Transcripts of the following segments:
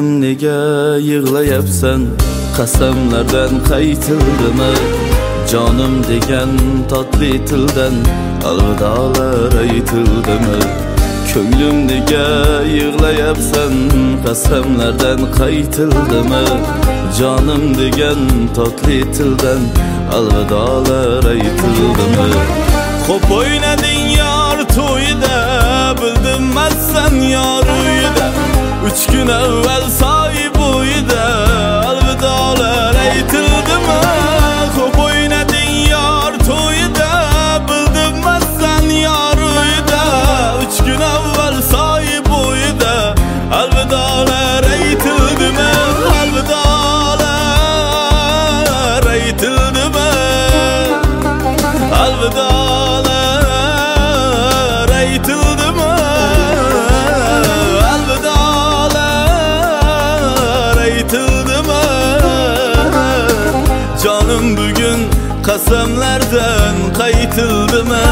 Ko'nglim nega yig'layapsan, qasamlardan qaytildimi? Jonim degan totli tildan alvidolar aytildimi? Ko'nglim nega yig'layapsan, qasamlardan qaytildimi? Jonim degan totli tildan alvidolar aytildimi? Xo'p o'ynading yor to'yida, bildimmazsan yor uyida. 3 kun avval soy bo'yida alvidolar aytildimi? Xo'p o'ynading yor to'yida, bildimmazsan yor uyida. 3 kun avval soy bo'yida alvidolar aytildimi? Alvidolar aytildimi? Alvidolar aytildimi? Alvidolar aytildimi? Jonim bugun qasamlardan qaytildimi?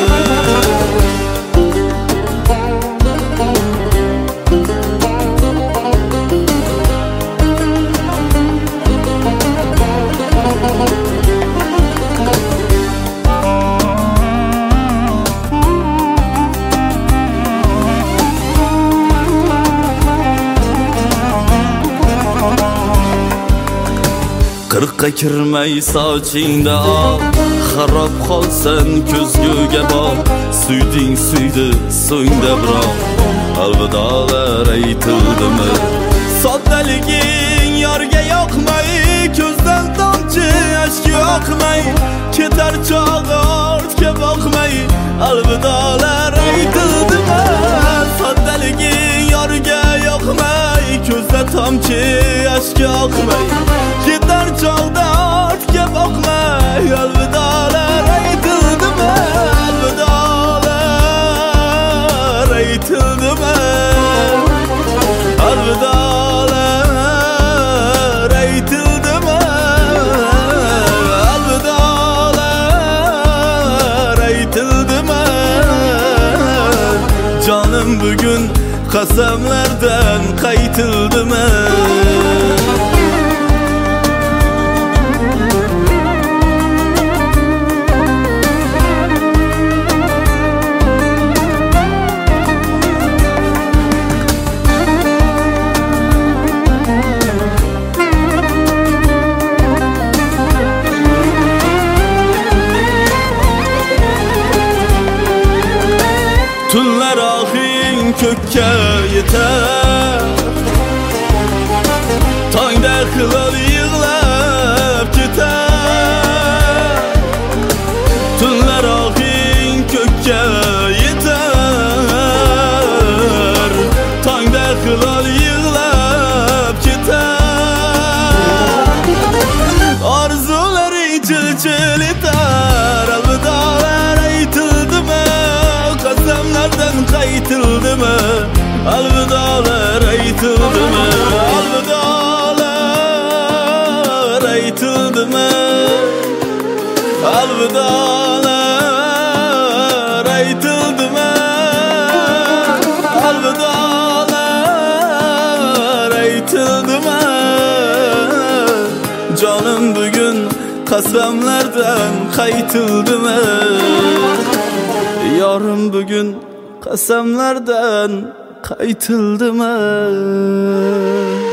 Qirqqa kirmay sochingda oq, xarob qolsan ko'zguga bor. Suyding suydi so'ngda biroq alvidolar aytildimi? Soddaliging yorga yoqmay, ko'zdan tomchi yosh yoqmay, ketar chog'i ortga boqmay alvidolar aytildimi? Soddaliging yorga yoqmay, ko'zdan tomchi yosh yoqmay, ketar chog'da ortga boqmay alvidolar aytildimi? Alvidolar aytildimi? Alvidolar aytildimi? Alvidolar aytildimi? Jonim bugun qasamlardan qaytildimi? Tunlar oxing ko'kka yetar, tongda hilol yig'lab ketar. Tunlar oxing ko'kka yetar, tongda hilol yig'lab ketar. Orzularing chil-chil etar, alvidolar aytildimi? Qasamlardan qaytildimi? Alvidolar aytildimi? Alvidolar aytildimi? Alvidolar aytildimi? Alvidolar aytildimi? Jonim bugun qasamlardan qaytildimi? Yorim bugun qasamlardan qaytildimi?